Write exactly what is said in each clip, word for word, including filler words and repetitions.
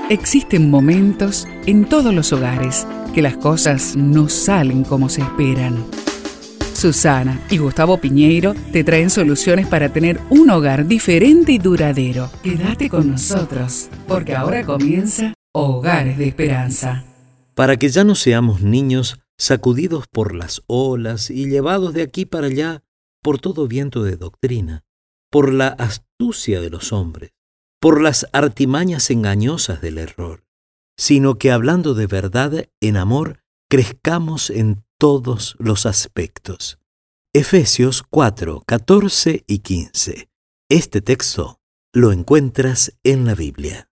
Existen momentos en todos los hogares que las cosas no salen como se esperan. Susana y Gustavo Piñeiro te traen soluciones para tener un hogar diferente y duradero. Quédate con nosotros, porque ahora comienza Hogares de Esperanza. Para que ya no seamos niños sacudidos por las olas y llevados de aquí para allá por todo viento de doctrina, por la astucia de los hombres, por las artimañas engañosas del error, sino que hablando de verdad en amor, crezcamos en todos los aspectos. Efesios cuatro, catorce y quince. Este texto lo encuentras en la Biblia.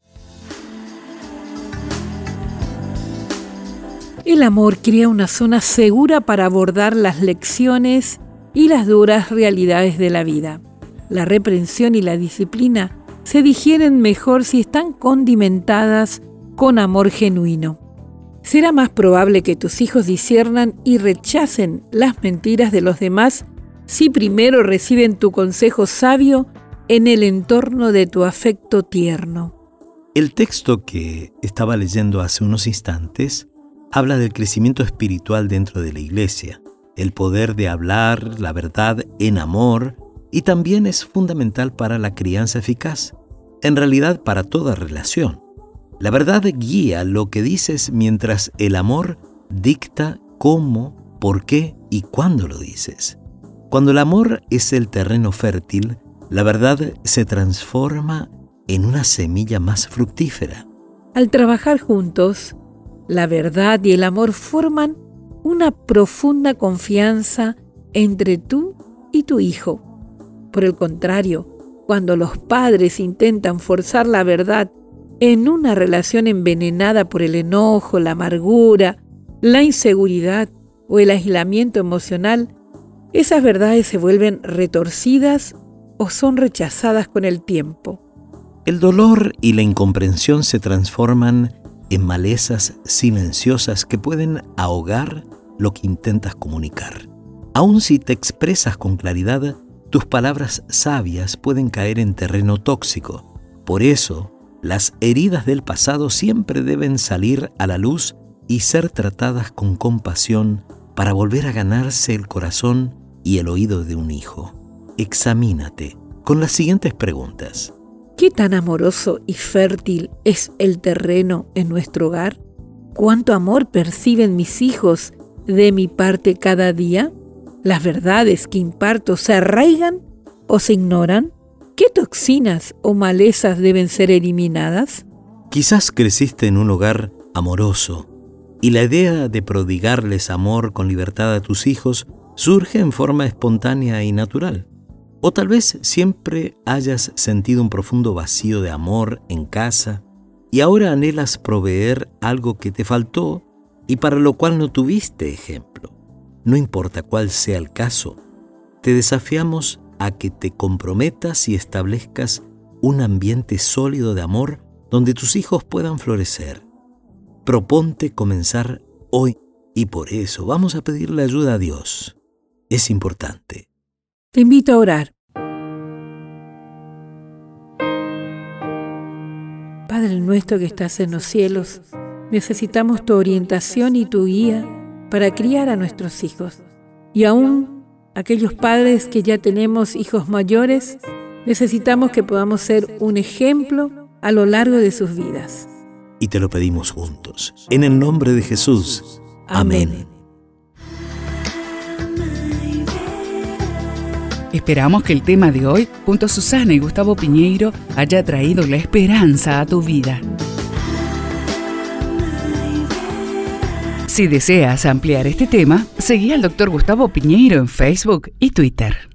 El amor crea una zona segura para abordar las lecciones y las duras realidades de la vida. La reprensión y la disciplina se digieren mejor si están condimentadas con amor genuino. Será más probable que tus hijos disciernan y rechacen las mentiras de los demás si primero reciben tu consejo sabio en el entorno de tu afecto tierno. El texto que estaba leyendo hace unos instantes habla del crecimiento espiritual dentro de la iglesia, el poder de hablar la verdad en amor, y también es fundamental para la crianza eficaz, en realidad para toda relación. La verdad guía lo que dices mientras el amor dicta cómo, por qué y cuándo lo dices. Cuando el amor es el terreno fértil, la verdad se transforma en una semilla más fructífera. Al trabajar juntos, la verdad y el amor forman una profunda confianza entre tú y tu hijo. Por el contrario, cuando los padres intentan forzar la verdad en una relación envenenada por el enojo, la amargura, la inseguridad o el aislamiento emocional, esas verdades se vuelven retorcidas o son rechazadas con el tiempo. El dolor y la incomprensión se transforman en malezas silenciosas que pueden ahogar lo que intentas comunicar. Aun si te expresas con claridad, tus palabras sabias pueden caer en terreno tóxico. Por eso, las heridas del pasado siempre deben salir a la luz y ser tratadas con compasión para volver a ganarse el corazón y el oído de un hijo. Examínate con las siguientes preguntas. ¿Qué tan amoroso y fértil es el terreno en nuestro hogar? ¿Cuánto amor perciben mis hijos de mi parte cada día? ¿Las verdades que imparto se arraigan o se ignoran? ¿Qué toxinas o malezas deben ser eliminadas? Quizás creciste en un hogar amoroso y la idea de prodigarles amor con libertad a tus hijos surge en forma espontánea y natural. O tal vez siempre hayas sentido un profundo vacío de amor en casa y ahora anhelas proveer algo que te faltó y para lo cual no tuviste ejemplo. No importa cuál sea el caso, te desafiamos a que te comprometas y establezcas un ambiente sólido de amor donde tus hijos puedan florecer. Proponte comenzar hoy y por eso vamos a pedirle ayuda a Dios. Es importante. Te invito a orar. Padre nuestro que estás en los cielos, necesitamos tu orientación y tu guía para criar a nuestros hijos. Y aún aquellos padres que ya tenemos hijos mayores, necesitamos que podamos ser un ejemplo a lo largo de sus vidas. Y te lo pedimos juntos. En el nombre de Jesús. Amén. Amén. Esperamos que el tema de hoy, junto a Susana y Gustavo Piñeiro, haya traído la esperanza a tu vida. Si deseas ampliar este tema, seguí al doctor Gustavo Piñeiro en Facebook y Twitter.